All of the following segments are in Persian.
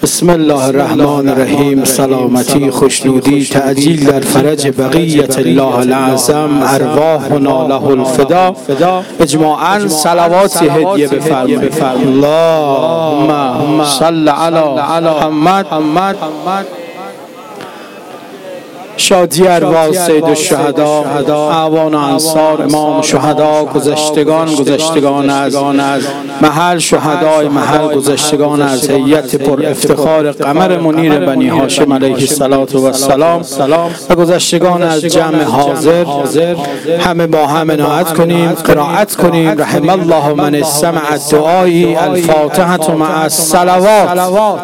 بسم الله الرحمن الرحیم. سلامتی، خوشنودی، تعجیل در فرج بقیت الله العظم، ارواحنا له الفدا. اجماعاً صلواتی هدیه بفرمایید. اللهم صل علی محمد. شادی ارواح سید الشهدا، اعوان و انصار، امام شهدا، گذشتگان از محل شهدای محل، گذشتگان از هیئت پر افتخار قمر منیر بنی هاشم علیه السلام و گذشتگان از جمع حاضر، همه با هم عنایت کنیم، قرائت کنیم. رحم الله من استمع دعایی الفاتحه مع الصلوات.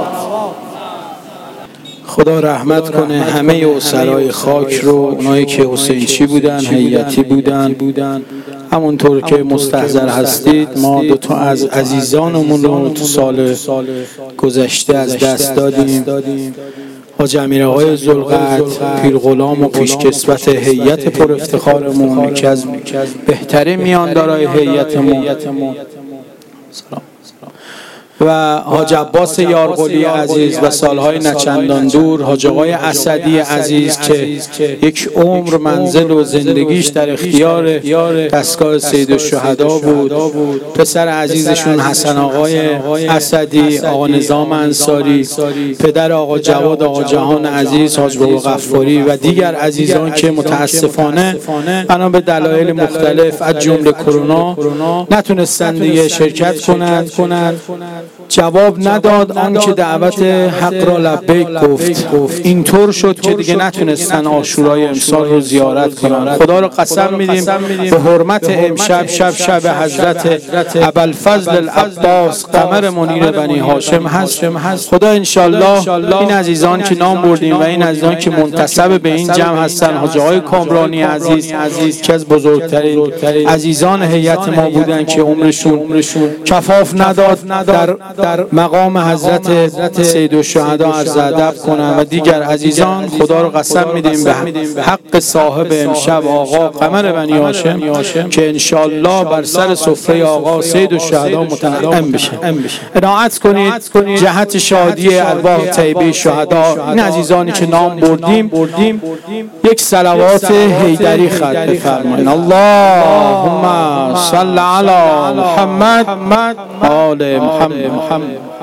خدا رحمت کنه همه اسرای خاک رو، اونایی که حسینچی بودن، هیئتی بودن. همونطور که مستحضر هستید ما دو تا از عزیزانمون رو تو سال گذشته از دست دادیم. حاج امیرآقای ذوالقدر، پیر غلام و پیشکسوت هیئت پر افتخارمون، یکی از بهترین میاندارای هیئتمون، و حاج عباس یارقلی عزیز و سالهای نچندان دور حاج آقای اسدی عزیز که یک عمر منزل و زندگیش در اختیار دستگاه سید الشهدا بود. پسر عزیزشون حسن آقای اسدی، آقا نظام انصاری، پدر آقا جواد، آقا جهان عزیز، حاج بابا غفاری و دیگر عزیزان که متاسفانه بنا به دلایل مختلف از جمله کرونا نتونستند دیگه شرکت کنند. جواب نداد آنکه دعوت حق را لبیک گفت. اینطور شد که دیگه نتونستن عاشورای امسال رو زیارت کنن. خدا رو قسم میدیم به حرمت امشب، شب حضرت ابوالفضل العباس قمر منیر بنی هاشم هست. خدا انشالله این عزیزان که نام بردیم و این عزیزان که منتسب به این جمع هستن، حاج آقای کامرانی عزیز که از بزرگترین عزیزان هیئت ما بودن که عمرشون کفاف نداد در مقام حضرت سید الشهدا عرض ادب کنم و دیگر عزیزان، خدا رو قسم میدیم به حق صاحب امشب آقا قمر بنی هاشم که انشالله بر سر سفره آقا سید الشهدا متنعم بشه. عنایت کنید جهت شادی ارواح طیبه شهدا. این عزیزانی که نام بردیم یک صلوات حیدری ختم بفرمایید. اللهم صل علی محمد آل محمد.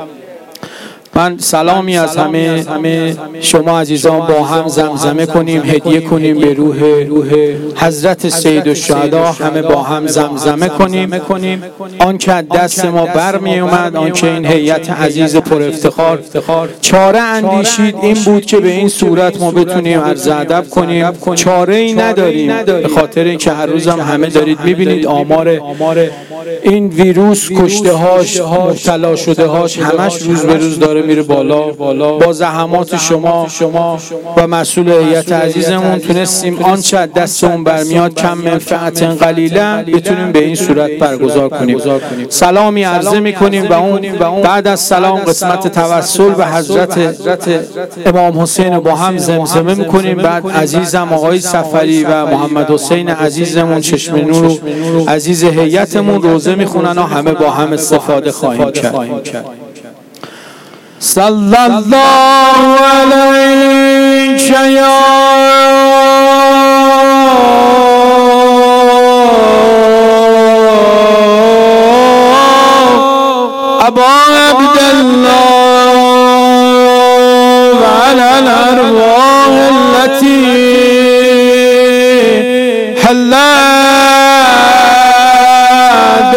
من سلامی از همه شما عزیزان با هم زمزمه کنیم، هدیه کنیم به روح حضرت سید الشهدا. همه با هم زمزمه کنیم آن که دست ما برمی اومد، آن که این هیئت عزیز پر افتخار چاره اندیشید این بود که به این صورت ما بتونیم عرض ادب کنیم. چاره ای نداریم به خاطر اینکه هر روزم همه دارید میبینید آمار این ویروس، کشته هاش، مبتلا شده هاش، همش روز به روز داره میره بالا. با زحمات شما و مسئول هیئت عزیزمون تونستیم آنچه از دستمون برمیاد کم منفعت قلیله بتونیم به این صورت برگزار کنیم. سلامی عرضه میکنیم و اون بعد از سلام قسمت توسل به حضرت امام حسین رو با هم زمزمه میکنیم. بعد عزیزم آقای سفری و محمد حسین عزیزمون چشم نور عزیز هیئتمون روزه میخونن و همه با هم استفاده خواهیم کرد. صلی الله علیک یا ابا عبدالله و علی الارواح التي حلت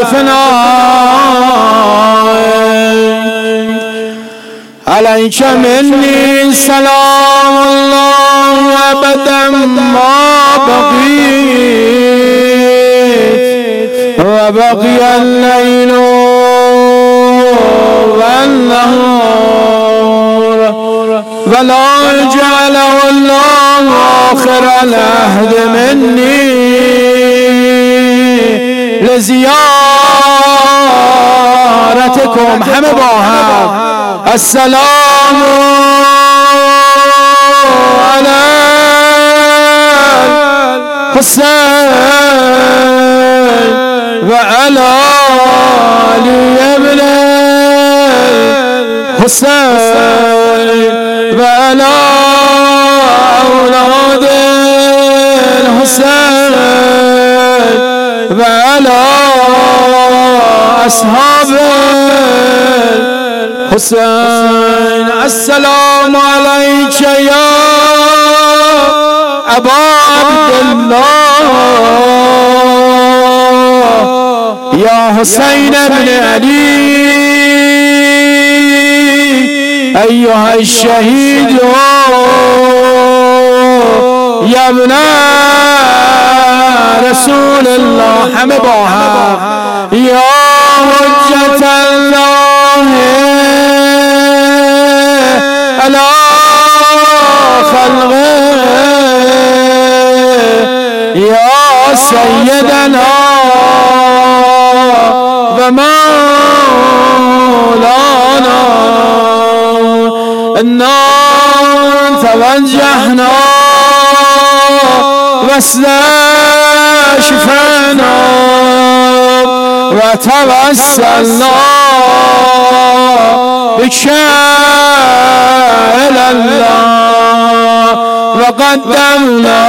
علیک منی سلام الله ابدا ما بقیت و بقی اللیل و النهار ولا جعله الله آخر العهد منی لزیارتکم. همه با هم السلام علی الحسین و علی ابن الحسين وعلى أولاد الحسين وعلى أصحاب الحسين. السلام عليك يا أبا عبد الله يا حسين بن علي أيها الشهيد يا ابن رسول الله حمباها يا حجة الله على خلقه يا سيدنا ومولانا إنا توجهنا واستشفعنا وتوسلنا بك إلى الله وقدمنا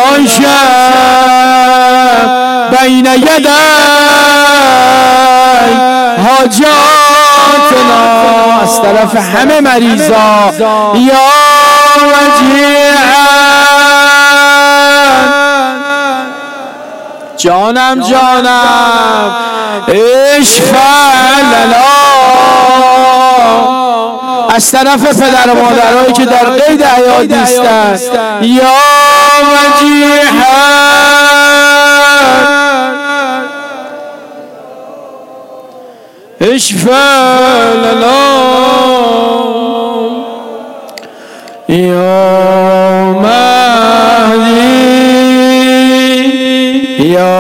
بين يدي حاجاتنا از طرف همه مریضا یا وجیعا جانم اشفع لنا از طرف پدر و مادرهایی که در قید حیات نیستند یا وجیعا اشفع لنا یا مهدی یا